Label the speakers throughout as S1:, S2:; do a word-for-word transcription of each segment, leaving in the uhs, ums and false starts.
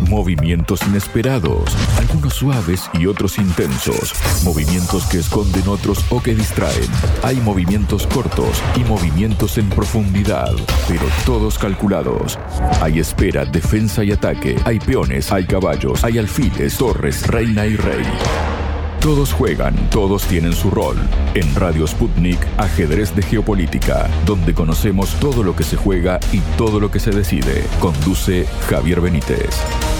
S1: Movimientos inesperados, algunos suaves y otros intensos. Movimientos que esconden otros o que distraen. Hay movimientos cortos y movimientos en profundidad, pero todos calculados. Hay espera, defensa y ataque. Hay peones, hay caballos, hay alfiles, torres, reina y rey. Todos juegan, todos tienen su rol. En Radio Sputnik, Ajedrez de Geopolítica, donde conocemos todo lo que se juega y todo lo que se decide. Conduce Javier Benítez.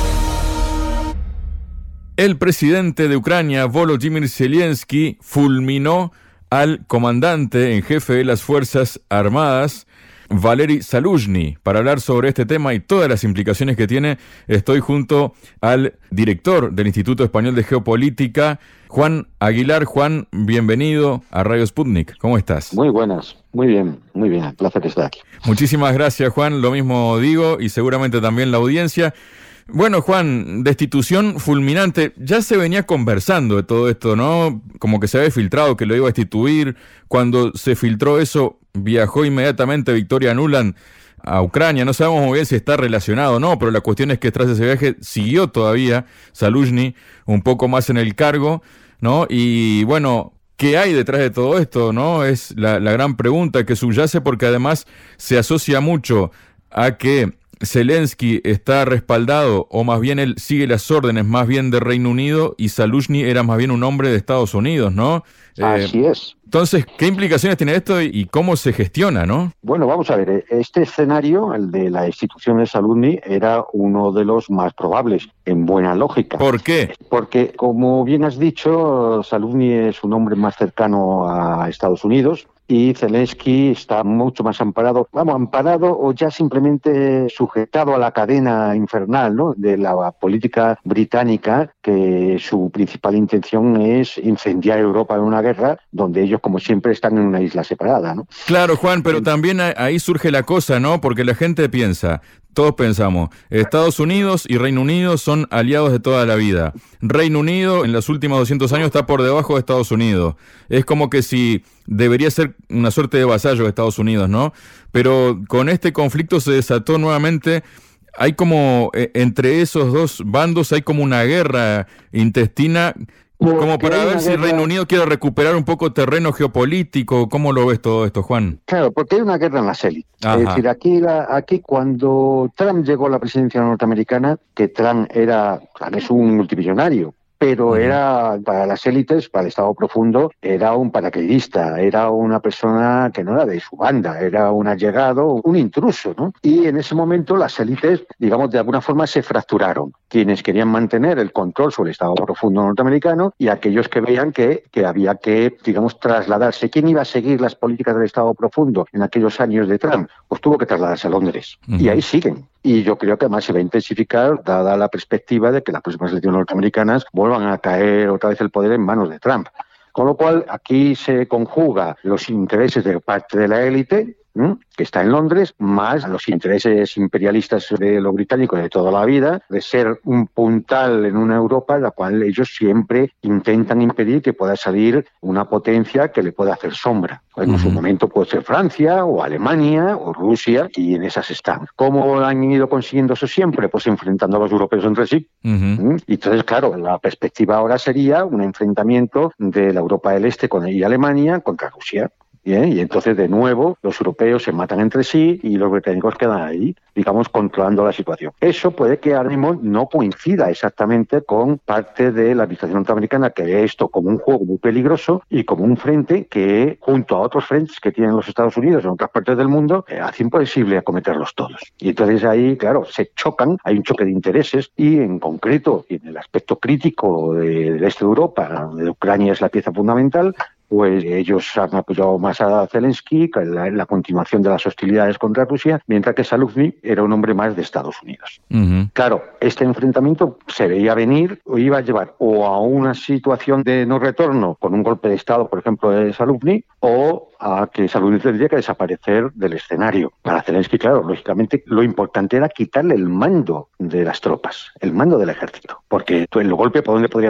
S1: El presidente de Ucrania, Volodymyr Zelensky, fulminó al comandante en jefe de las Fuerzas Armadas, Valery Zaluzhny. Para hablar sobre este tema y todas las implicaciones que tiene, estoy junto al director del Instituto Español de Geopolítica, Juan Aguilar. Juan, bienvenido a Radio Sputnik. ¿Cómo estás?
S2: Muy buenas, muy bien, muy bien. Un placer estar aquí.
S1: Muchísimas gracias, Juan. Lo mismo digo y seguramente también la audiencia. Bueno, Juan, destitución fulminante. Ya se venía conversando de todo esto, ¿no? Como que se había filtrado que lo iba a destituir. Cuando se filtró eso, viajó inmediatamente Victoria Nuland a Ucrania. No sabemos muy bien si está relacionado o no, pero la cuestión es que tras ese viaje siguió todavía Zaluzhny un poco más en el cargo, ¿no? Y bueno, ¿qué hay detrás de todo esto, no? Es la, la gran pregunta que subyace, porque además se asocia mucho a que Zelensky está respaldado, o más bien él sigue las órdenes más bien de Reino Unido, y Zaluzhny era más bien un hombre de Estados Unidos, ¿no?
S2: Así eh, es.
S1: Entonces, ¿qué implicaciones tiene esto y cómo se gestiona, no?
S2: Bueno, vamos a ver, este escenario, el de la destitución de Zaluzhny, era uno de los más probables, en buena lógica.
S1: ¿Por qué?
S2: Porque, como bien has dicho, Zaluzhny es un hombre más cercano a Estados Unidos, y Zelensky está mucho más amparado, vamos, amparado o ya simplemente sujetado a la cadena infernal, ¿no?, de la política británica, que su principal intención es incendiar Europa en una guerra donde ellos, como siempre, están en una isla separada, ¿no?
S1: Claro, Juan, pero también ahí surge la cosa, ¿no? Porque la gente piensa, todos pensamos, Estados Unidos y Reino Unido son aliados de toda la vida. Reino Unido en los últimos doscientos años está por debajo de Estados Unidos. Es como que si debería ser una suerte de vasallo de Estados Unidos, ¿no? Pero con este conflicto se desató nuevamente. Hay como, eh, entre esos dos bandos, hay como una guerra intestina, como para ver si Reino Unido quiere recuperar un poco terreno geopolítico. ¿Cómo lo ves todo esto, Juan?
S2: Claro, porque hay una guerra en las élites. Es decir, aquí, la, aquí cuando Trump llegó a la presidencia norteamericana, que Trump era, Trump es un multimillonario, pero era, para las élites, para el Estado profundo, era un paracaidista, era una persona que no era de su banda, era un allegado, un intruso, ¿no? Y en ese momento las élites, digamos, de alguna forma se fracturaron. Quienes querían mantener el control sobre el Estado profundo norteamericano y aquellos que veían que, que había que, digamos, trasladarse. ¿Quién iba a seguir las políticas del Estado profundo en aquellos años de Trump? Pues tuvo que trasladarse a Londres. Uh-huh. Y ahí siguen. Y yo creo que además se va a intensificar, dada la perspectiva de que las próximas elecciones norteamericanas vuelvan a caer otra vez el poder en manos de Trump. Con lo cual, aquí se conjuga los intereses de parte de la élite, ¿eh?, que está en Londres, más los intereses imperialistas de los británicos de toda la vida, de ser un puntal en una Europa en la cual ellos siempre intentan impedir que pueda salir una potencia que le pueda hacer sombra. En uh-huh. su momento puede ser Francia o Alemania o Rusia, y en esas están. ¿Cómo han ido consiguiendo eso siempre? Pues enfrentando a los europeos entre sí. Uh-huh. Y entonces, claro, la perspectiva ahora sería un enfrentamiento de la Europa del Este con y Alemania contra Rusia. Bien, y entonces, de nuevo, los europeos se matan entre sí y los británicos quedan ahí, digamos, controlando la situación. Eso puede que ahora mismo no coincida exactamente con parte de la administración norteamericana, que ve esto como un juego muy peligroso y como un frente que, junto a otros frentes que tienen los Estados Unidos en otras partes del mundo, eh, hace imposible acometerlos todos. Y entonces ahí, claro, se chocan, hay un choque de intereses, y en concreto, en el aspecto crítico de, del este de Europa, donde Ucrania es la pieza fundamental, pues ellos han apoyado más a Zelensky, la, la continuación de las hostilidades contra Rusia, mientras que Zaluzhny era un hombre más de Estados Unidos. Uh-huh. Claro, este enfrentamiento se veía venir, o iba a llevar o a una situación de no retorno, con un golpe de Estado, por ejemplo, de Zaluzhny, o a que Zaluzhny tendría que desaparecer del escenario. Para Zelensky, claro, lógicamente, lo importante era quitarle el mando de las tropas, el mando del ejército, porque el golpe, ¿por dónde podría venir?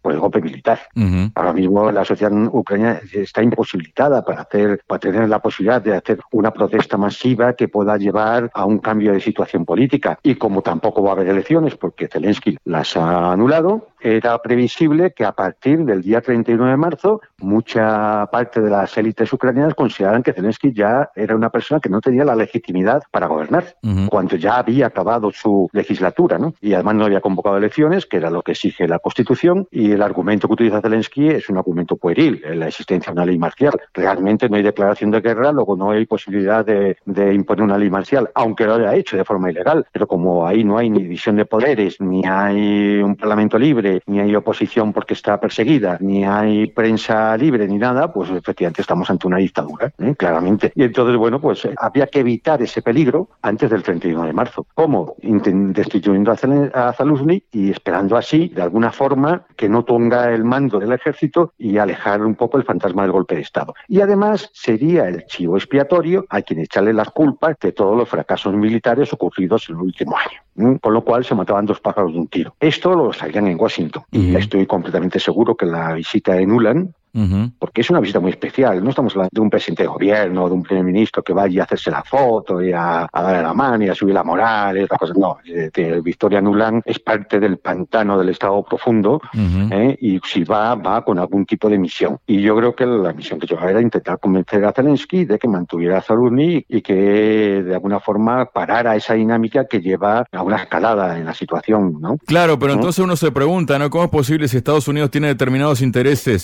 S2: por el golpe militar.
S1: Uh-huh.
S2: Ahora mismo la sociedad ucraniana está imposibilitada para hacer, para tener la posibilidad de hacer una protesta masiva que pueda llevar a un cambio de situación política. Y como tampoco va a haber elecciones, porque Zelensky las ha anulado, era previsible que a partir del día treinta y uno de marzo mucha parte de las élites ucranianas consideraran que Zelensky ya era una persona que no tenía la legitimidad para gobernar, uh-huh. cuando ya había acabado su legislatura, ¿no? Y además no había convocado elecciones, que era lo que exige la Constitución, y el argumento que utiliza Zelensky es un argumento pueril, la existencia de una ley marcial. Realmente no hay declaración de guerra, luego no hay posibilidad de, de imponer una ley marcial, aunque lo haya hecho de forma ilegal, pero como ahí no hay ni división de poderes, ni hay un parlamento libre, ni hay oposición porque está perseguida, ni hay prensa libre, ni nada, pues efectivamente estamos ante una dictadura, ¿eh? Claramente. Y entonces, bueno, pues eh, había que evitar ese peligro antes del treinta y uno de marzo. ¿Cómo? Intent- destituyendo a, Zel- a Zaluzny y esperando así, de alguna forma, que no ponga el mando del ejército y alejar un poco el fantasma del golpe de Estado. Y además sería el chivo expiatorio a quien echarle las culpas de todos los fracasos militares ocurridos en el último año. ¿eh? Con lo cual se mataban dos pájaros de un tiro. Esto lo sabían en Washington. Y estoy completamente seguro que la visita de Nuland, uh-huh. porque es una visita muy especial, no estamos hablando de un presidente de gobierno, de un primer ministro que vaya a hacerse la foto y a, a darle la mano y a subir la moral y otras cosas. No, eh, Victoria Nuland es parte del pantano del Estado profundo, uh-huh. eh, y si va, va con algún tipo de misión. Y yo creo que la misión que llevaba era intentar convencer a Zelensky de que mantuviera a Zaluzny y que de alguna forma parara esa dinámica que lleva a una escalada en la situación, ¿no?
S1: Claro, pero
S2: ¿no?
S1: entonces uno se pregunta, ¿no? ¿Cómo es posible si Estados Unidos tiene determinados intereses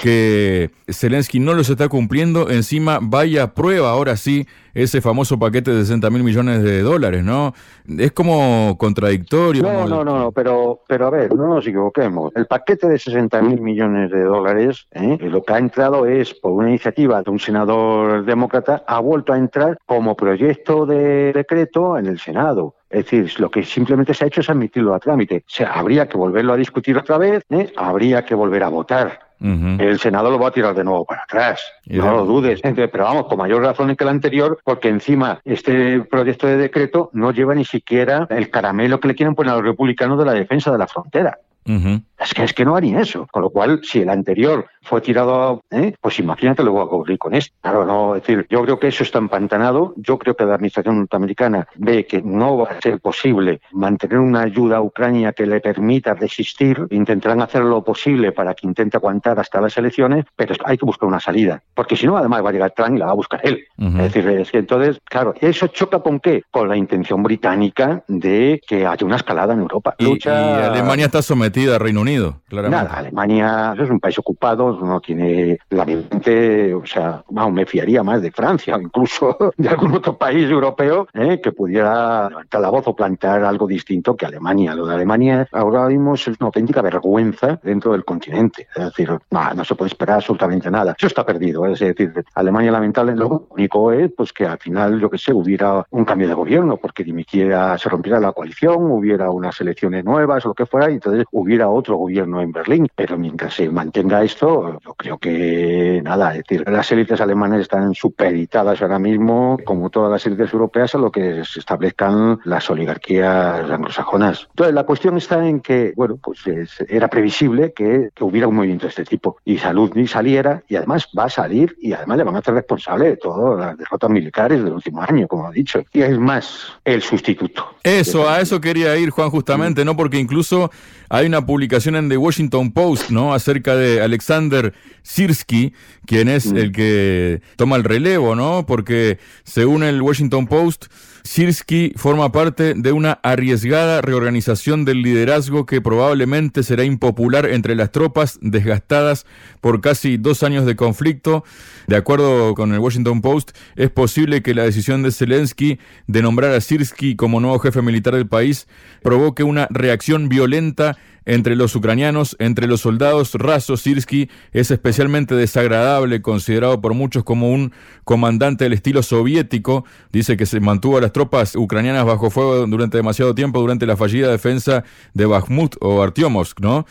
S1: que Zelensky no los está cumpliendo? Encima vaya a prueba ahora sí ese famoso paquete de sesenta mil millones de dólares, ¿no? Es como contradictorio.
S2: No,
S1: como...
S2: no, no, no, pero, pero a ver, no nos equivoquemos. El paquete de sesenta mil millones de dólares, ¿eh? lo que ha entrado es por una iniciativa de un senador demócrata, ha vuelto a entrar como proyecto de decreto en el Senado. Es decir, lo que simplemente se ha hecho es admitirlo a trámite. O sea, habría que volverlo a discutir otra vez, ¿eh? habría que volver a votar. Uh-huh. El Senado lo va a tirar de nuevo para atrás, y no lo dudes. Entonces, pero vamos, con mayor razón que el anterior, porque encima este proyecto de decreto no lleva ni siquiera el caramelo que le quieren poner a los republicanos de la defensa de la frontera. Uh-huh. Es que es que no haría eso. Con lo cual, si el anterior fue tirado, ¿eh? pues imagínate lo que va a ocurrir con esto. Claro, no, es decir, yo creo que eso está empantanado. Yo creo que la administración norteamericana ve que no va a ser posible mantener una ayuda a Ucrania que le permita resistir. Intentarán hacer lo posible para que intente aguantar hasta las elecciones, pero hay que buscar una salida. Porque si no, además va a llegar Trump y la va a buscar él. Uh-huh. Es decir, es que entonces, claro, ¿eso choca con qué? Con la intención británica de que haya una escalada en Europa.
S1: Y, Lucha... y Alemania está sometida a Reino Unido. Claramente.
S2: Nada, Alemania es un país ocupado, no tiene la mente, o sea, vamos, me fiaría más de Francia o incluso de algún otro país europeo eh, que pudiera levantar la voz o plantear algo distinto que Alemania. Lo de Alemania ahora mismo es una auténtica vergüenza dentro del continente. Es decir, no, no se puede esperar absolutamente nada. Eso está perdido. Es decir, Alemania lamentable, lo único es pues que al final, yo que sé, hubiera un cambio de gobierno, porque dimitiera, se rompiera la coalición, hubiera unas elecciones nuevas o lo que fuera, y entonces hubiera otro gobierno en Berlín. Pero mientras se mantenga esto, yo creo que nada, es decir, las élites alemanas están supeditadas ahora mismo, como todas las élites europeas, a lo que se establezcan las oligarquías anglosajonas. Entonces, la cuestión está en que, bueno, pues es, era previsible que, que hubiera un movimiento de este tipo, y Zaluzny saliera, y además va a salir, y además le van a hacer responsable de todas las derrotas militares del último año, como ha dicho. Y es más, el sustituto.
S1: Eso, a eso quería ir, Juan, justamente, sí. ¿no? Porque incluso hay una publicación en The Washington Post, ¿no? Acerca de Alexander Sirski, quien es mm. el que toma el relevo, ¿no? Porque según el Washington Post, Sirski forma parte de una arriesgada reorganización del liderazgo que probablemente será impopular entre las tropas desgastadas por casi dos años de conflicto. De acuerdo con el Washington Post, es posible que la decisión de Zelensky de nombrar a Sirski como nuevo jefe militar del país provoque una reacción violenta entre los ucranianos, entre los soldados rasos. Sirski es especialmente desagradable, considerado por muchos como un comandante del estilo soviético. Dice que se mantuvo a las tropas ucranianas bajo fuego durante demasiado tiempo durante la fallida defensa de Bakhmut o Artyomovsk, ¿no?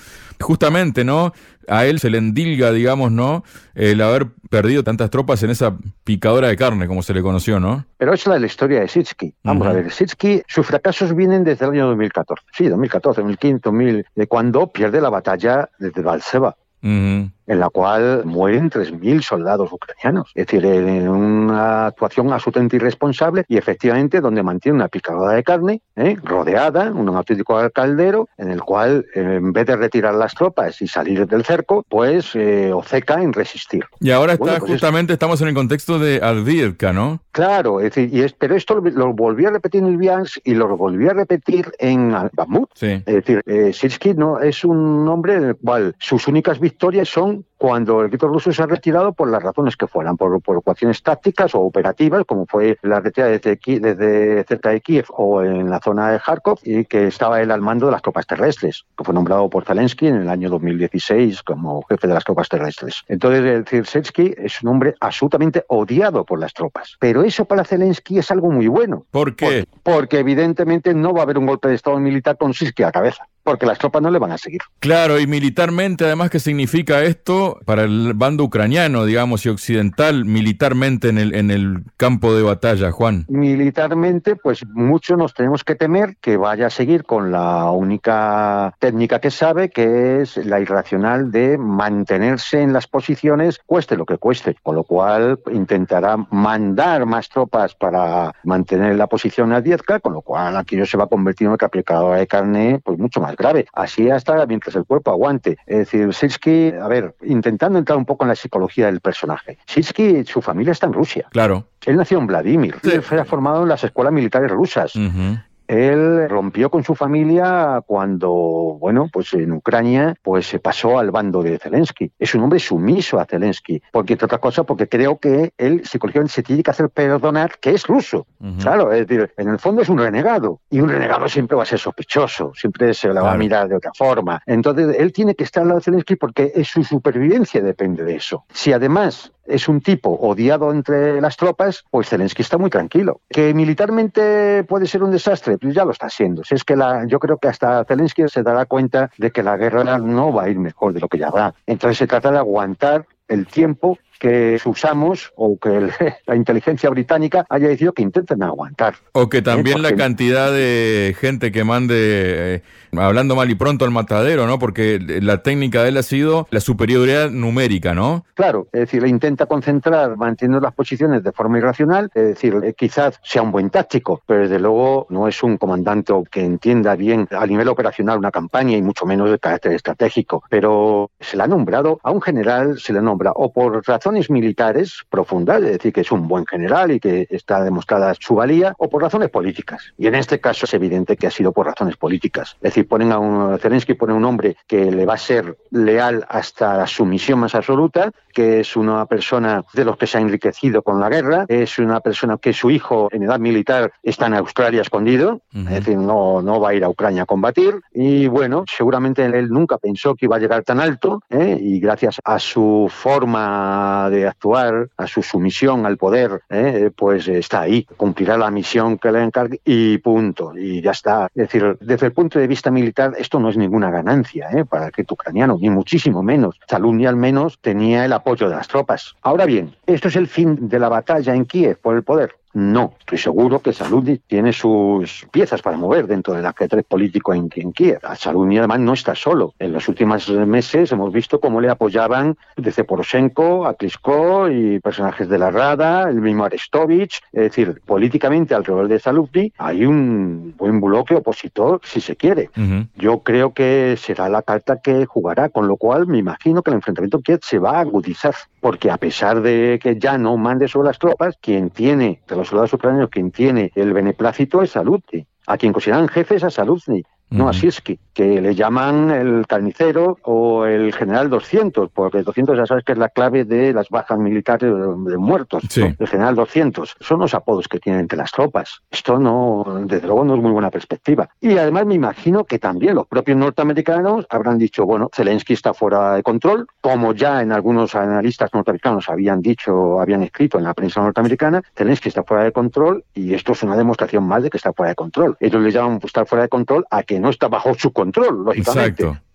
S1: justamente, ¿no? A él se le endilga, digamos, ¿no? El haber perdido tantas tropas en esa picadora de carne, como se le conoció, ¿no?
S2: Pero esa es la historia de Sitski. Vamos uh-huh. a ver, Sitski, sus fracasos vienen desde el año dos mil catorce. Sí, dos mil catorce, dos mil quince, dos mil, de cuando pierde la batalla desde Balseva. Uh-huh. En la cual mueren tres mil soldados ucranianos. Es decir, en una actuación absolutamente irresponsable y efectivamente donde mantiene una picadora de carne, ¿eh? rodeada, un auténtico caldero, en el cual eh, en vez de retirar las tropas y salir del cerco, pues eh, obceca en resistir.
S1: Y ahora está
S2: bueno, pues
S1: justamente, es... estamos en el contexto de Avdiivka, ¿no?
S2: Claro, es decir, y es, pero esto lo, lo volví a repetir en Lviansk y lo volví a repetir en Bakhmut.
S1: Sí.
S2: Es decir, eh, Sitski no, es un hombre en el cual sus únicas victorias son cuando el ejército ruso se ha retirado por las razones que fueran, por, por cuestiones tácticas o operativas, como fue la retirada desde, desde cerca de Kiev o en la zona de Kharkov, y que estaba él al mando de las tropas terrestres, que fue nombrado por Zelensky en el año dos mil dieciséis como jefe de las tropas terrestres. Entonces, el Sitski es un hombre absolutamente odiado por las tropas. Pero eso para Zelensky es algo muy bueno.
S1: ¿Por qué?
S2: Porque, porque evidentemente no va a haber un golpe de estado militar con Sitski a la cabeza, porque las tropas no le van a seguir.
S1: Claro, y militarmente, además, ¿qué significa esto para el bando ucraniano, digamos, y occidental, militarmente en el, en el campo de batalla, Juan?
S2: Militarmente, pues mucho nos tenemos que temer que vaya a seguir con la única técnica que sabe, que es la irracional de mantenerse en las posiciones, cueste lo que cueste, con lo cual intentará mandar más tropas para mantener la posición a Avdiivka, con lo cual aquello se va a convertir en una picadora de carne pues mucho más grave. Así hasta mientras el cuerpo aguante. Es decir, Sitski, a ver, intentando entrar un poco en la psicología del personaje. Sitski, su familia está en Rusia.
S1: Claro.
S2: Él nació en Vladimir.
S1: Sí.
S2: Él fue formado en las escuelas militares rusas.
S1: Uh-huh.
S2: Él rompió con su familia cuando, bueno, pues en Ucrania, pues se pasó al bando de Zelensky. Es un hombre sumiso a Zelensky, porque entre otras cosas, porque creo que él psicológicamente se tiene que hacer perdonar que es ruso. Uh-huh. Claro, es decir, en el fondo es un renegado, y un renegado siempre va a ser sospechoso, siempre se le va claro. a mirar de otra forma. Entonces, él tiene que estar al lado de Zelensky porque es su supervivencia depende de eso. Si además es un tipo odiado entre las tropas, pues Zelensky está muy tranquilo. Que militarmente puede ser un desastre, pues ya lo está siendo. Si es que la, yo creo que hasta Zelensky se dará cuenta de que la guerra no va a ir mejor de lo que ya va. Entonces se trata de aguantar el tiempo que usamos o que el, la inteligencia británica haya decidido que intenten aguantar.
S1: O que también
S2: ¿Eh?
S1: la cantidad de gente que mande, eh, hablando mal y pronto, al matadero, ¿no? Porque la técnica de él ha sido la superioridad numérica, ¿no?
S2: Claro, es decir, intenta concentrar, manteniendo las posiciones de forma irracional, es decir, eh, quizás sea un buen táctico, pero desde luego no es un comandante que entienda bien a nivel operacional una campaña y mucho menos de carácter estratégico, pero se le ha nombrado, a un general se le nombra o por razones militares profundas, es decir, que es un buen general y que está demostrada su valía, o por razones políticas. Y en este caso es evidente que ha sido por razones políticas. Es decir, ponen a un Zelensky, pone un hombre que le va a ser leal hasta la sumisión más absoluta, que es una persona de los que se ha enriquecido con la guerra, es una persona que su hijo en edad militar está en Australia escondido, uh-huh. es decir, no, no va a ir a Ucrania a combatir, y bueno, seguramente él nunca pensó que iba a llegar tan alto, ¿eh? Y gracias a su forma de actuar, a su sumisión al poder, ¿eh? pues está ahí, cumplirá la misión que le encargue y punto, y ya está. Es decir, desde el punto de vista militar esto no es ninguna ganancia ¿eh? para el ejército ucraniano, ni muchísimo menos. Zaluzny al menos tenía el apoyo de las tropas. Ahora bien, ¿esto es el fin de la batalla en Kiev por el poder? No, estoy seguro que Zaluzny tiene sus piezas para mover dentro del ajedrez político en, en Kiev. Zaluzny además no está solo. En los últimos meses hemos visto cómo le apoyaban desde Poroshenko a Klitschko y personajes de la Rada, el mismo Arestovich. Es decir, políticamente alrededor de Zaluzny hay un buen bloque opositor, si se quiere. Uh-huh. Yo creo que será la carta que jugará, con lo cual me imagino que el enfrentamiento en Kiev se va a agudizar, porque a pesar de que ya no mande sobre las tropas, quien tiene los soldados ucranianos, quien tiene el beneplácito es Zaluzny. A quien consideran jefes a Zaluzny, no a Sitski, que le llaman el carnicero o el general doscientos, porque el doscientos ya sabes que es la clave de las bajas militares de muertos.
S1: Sí.
S2: ¿No? El general doscientos. Son los apodos que tienen entre las tropas. Esto no, desde luego, no es muy buena perspectiva. Y además me imagino que también los propios norteamericanos habrán dicho, bueno, Zelensky está fuera de control, como ya en algunos analistas norteamericanos habían dicho, habían escrito en la prensa norteamericana, Zelensky está fuera de control y esto es una demostración más de que está fuera de control. Ellos le llaman estar fuera de control a que no está bajo su control, lógicamente.
S1: Exacto.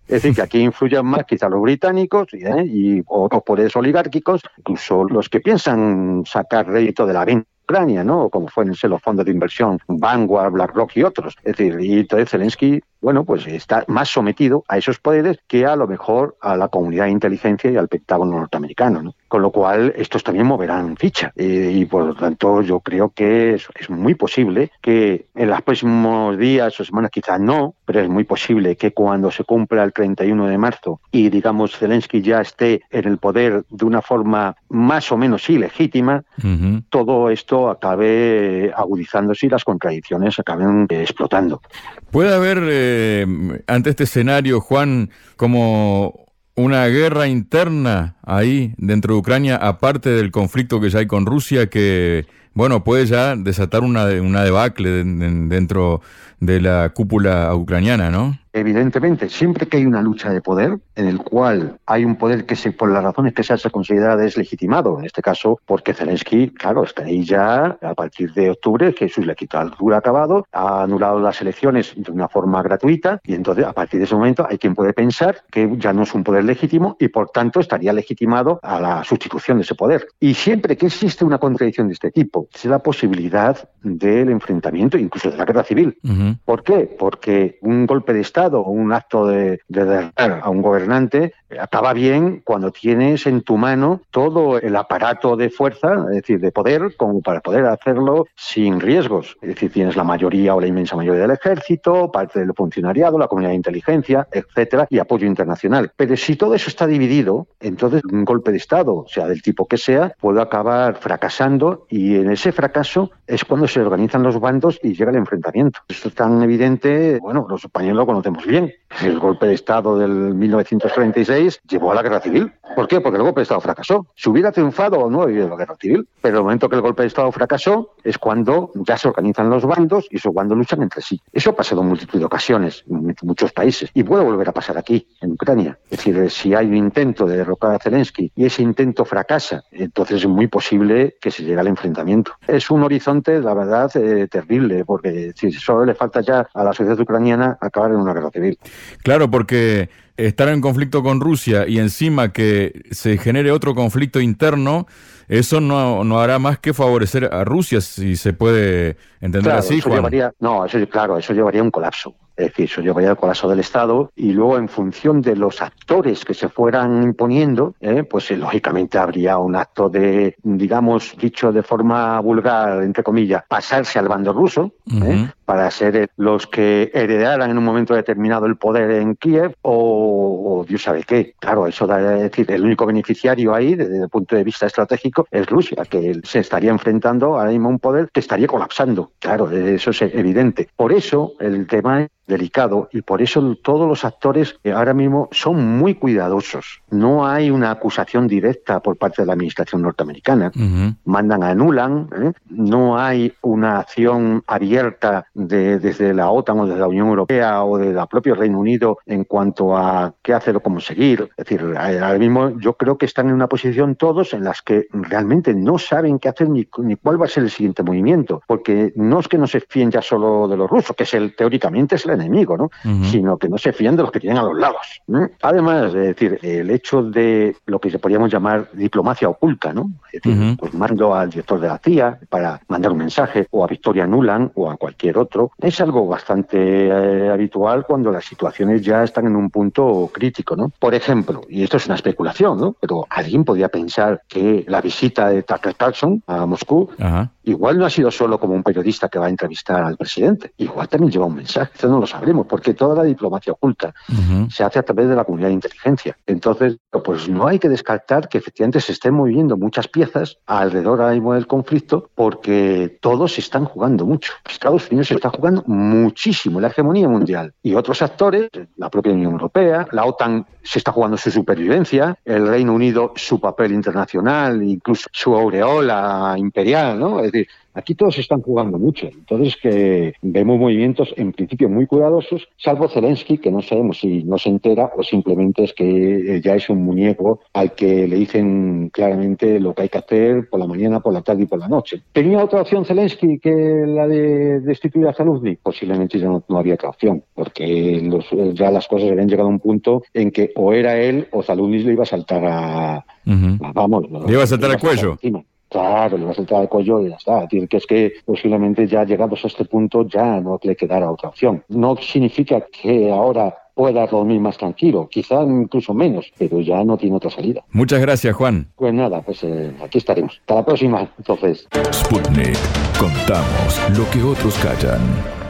S2: Es decir, que aquí influyen más quizá los británicos ¿eh? y otros poderes oligárquicos, incluso los que piensan sacar rédito de la venta Ucrania, ¿no? Como fueron los fondos de inversión Vanguard, BlackRock y otros. Es decir, y entonces Zelensky, bueno, pues está más sometido a esos poderes que a lo mejor a la comunidad de inteligencia y al Pentágono norteamericano, ¿no? Con lo cual, estos también moverán ficha. Eh, y por lo tanto, yo creo que es, es muy posible que en los próximos días o semanas, quizás no, pero es muy posible que cuando se cumpla el treinta y uno de marzo y, digamos, Zelensky ya esté en el poder de una forma más o menos ilegítima, uh-huh. todo esto acabe agudizándose y las contradicciones acaben eh, explotando.
S1: ¿Puede haber, eh, ante este escenario, Juan, como una guerra interna ahí dentro de Ucrania, aparte del conflicto que ya hay con Rusia, que, bueno, puede ya desatar una, una debacle de, de, dentro de la cúpula ucraniana, ¿no?
S2: Evidentemente, siempre que hay una lucha de poder, en el cual hay un poder que se, por las razones que sea, se considera deslegitimado, en este caso porque Zelensky, claro, está ahí ya a partir de octubre, que su legislatura ha acabado, ha anulado las elecciones de una forma gratuita, y entonces a partir de ese momento hay quien puede pensar que ya no es un poder legítimo y por tanto estaría legitimado a la sustitución de ese poder. Y siempre que existe una contradicción de este tipo, se da posibilidad del enfrentamiento, incluso de la guerra civil. Uh-huh. ¿Por qué? Porque un golpe de Estado o un acto de, de derrotar a un gobernante acaba bien cuando tienes en tu mano todo el aparato de fuerza, es decir, de poder, como para poder hacerlo sin riesgos. Es decir, tienes la mayoría o la inmensa mayoría del ejército, parte del funcionariado, la comunidad de inteligencia, etcétera, y apoyo internacional. Pero si todo eso está dividido, entonces un golpe de Estado, sea del tipo que sea, puede acabar fracasando, y en ese fracaso es cuando se organizan los bandos y llega el enfrentamiento. Esto es tan evidente, bueno, los españoles lo conocemos bien. El golpe de Estado del mil novecientos treinta y seis llevó a la guerra civil. ¿Por qué? Porque el golpe de Estado fracasó. Si hubiera triunfado o no, había habido la guerra civil. Pero el momento que el golpe de Estado fracasó es cuando ya se organizan los bandos y esos bandos luchan entre sí. Eso ha pasado en multitud de ocasiones en muchos países y puede volver a pasar aquí, en Ucrania. Es decir, si hay un intento de derrocar a Zelensky y ese intento fracasa, entonces es muy posible que se llegue al enfrentamiento. Es un horizonte, la verdad, eh, terrible, porque si solo le falta ya a la sociedad ucraniana acabar en una guerra civil.
S1: Claro, porque estar en conflicto con Rusia y encima que se genere otro conflicto interno, eso no, no hará más que favorecer a Rusia, si se puede entender
S2: claro,
S1: así,
S2: eso
S1: Juan.
S2: Llevaría, no, eso, claro, eso llevaría a un colapso. Es decir, eso llevaría al colapso del Estado y luego en función de los actores que se fueran imponiendo, eh, pues eh, lógicamente habría un acto de, digamos, dicho de forma vulgar, entre comillas, pasarse al bando ruso, uh-huh. eh, para ser los que heredaran en un momento determinado el poder en Kiev o, o Dios sabe qué. Claro, eso da, es decir, el único beneficiario ahí, desde el punto de vista estratégico, es Rusia, que se estaría enfrentando ahora mismo a un poder que estaría colapsando. Claro, eso es evidente. Por eso el tema es delicado y por eso todos los actores ahora mismo son muy cuidadosos. No hay una acusación directa por parte de la administración norteamericana. Uh-huh. Mandan, anulan, ¿eh? No hay una acción abierta de, desde la OTAN o desde la Unión Europea o del propio Reino Unido en cuanto a qué hacer o cómo seguir. Es decir, ahora mismo yo creo que están en una posición todos en las que realmente no saben qué hacer ni, ni cuál va a ser el siguiente movimiento, porque no es que no se fíen ya solo de los rusos, que es el, teóricamente es el enemigo, ¿no? Uh-huh. Sino que no se fían de los que tienen a los lados, ¿no? Además, es decir, el hecho de lo que podríamos llamar diplomacia oculta, ¿no? Es decir, uh-huh. pues mando al director de la C I A para mandar un mensaje, o a Victoria Nuland, o a cualquier otro, es algo bastante eh, habitual cuando las situaciones ya están en un punto crítico, ¿no? Por ejemplo, y esto es una especulación, ¿no? Pero alguien podría pensar que la visita de Tucker Carlson a Moscú uh-huh. igual no ha sido solo como un periodista que va a entrevistar al presidente, igual también lleva un mensaje. Esto no lo sabremos, porque toda la diplomacia oculta uh-huh. se hace a través de la comunidad de inteligencia. Entonces, pues no hay que descartar que efectivamente se estén moviendo muchas piezas alrededor ahora mismo del conflicto, porque todos se están jugando mucho. Estados Unidos se está jugando muchísimo la hegemonía mundial. Y otros actores, la propia Unión Europea, la OTAN se está jugando su supervivencia, el Reino Unido su papel internacional, incluso su aureola imperial, ¿no? Es decir, decir, aquí todos están jugando mucho. Entonces que vemos movimientos en principio muy cuidadosos, salvo Zelensky, que no sabemos si no se entera o simplemente es que ya es un muñeco al que le dicen claramente lo que hay que hacer por la mañana, por la tarde y por la noche. ¿Tenía otra opción Zelensky que la de destituir a Zaluzny? Posiblemente ya no, no había otra opción, porque los, ya las cosas habían llegado a un punto en que o era él o Zaluzny le iba a saltar a...
S1: Uh-huh.
S2: a vamos,
S1: le iba a saltar al cuello.
S2: Encima. Claro, le va a saltar al cuello y ya está. Es decir, que es que posiblemente ya llegados a este punto ya no le quedará otra opción. No significa que ahora pueda dormir más tranquilo, quizá incluso menos, pero ya no tiene otra salida.
S1: Muchas gracias, Juan.
S2: Pues nada, pues eh, aquí estaremos. Hasta la próxima, entonces.
S3: Sputnik. Contamos lo que otros callan.